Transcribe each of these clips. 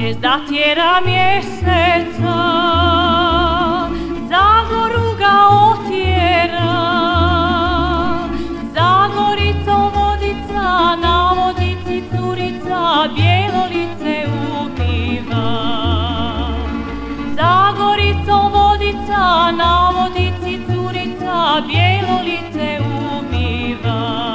Zvijezda tjera mjeseca, Zagoru ga otjera. Zagoricom vodica, na vodici curica, bijelo lice umiva. Zagoricom vodica, na vodici curica, bijelo lice umiva.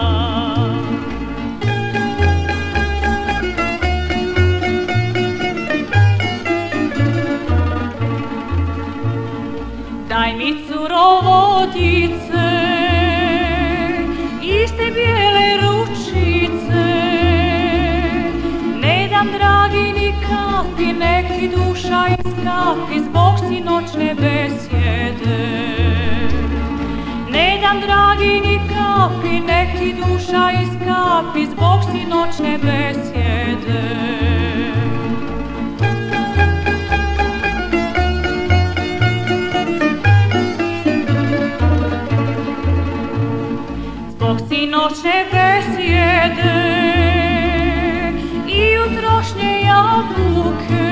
Daj mi, curo, vodice, iste bijele ručice. Ne dam, dragi, ni kapi, nek ti duša iskapi zbog sinoćne besjede. Ne dam, dragi, ni kapi, nek ti duša iskapi zbog sinoćne besjede. Zbog sinoćne besjede i jutrošnje jabuke,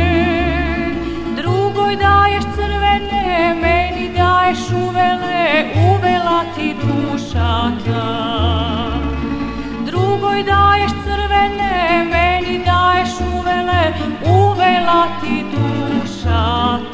drugoj daješ crvene, meni daješ uvele, uvela ti duša ta. Drugoj daješ crvene, meni daješ uvele, uvela ti duša ta.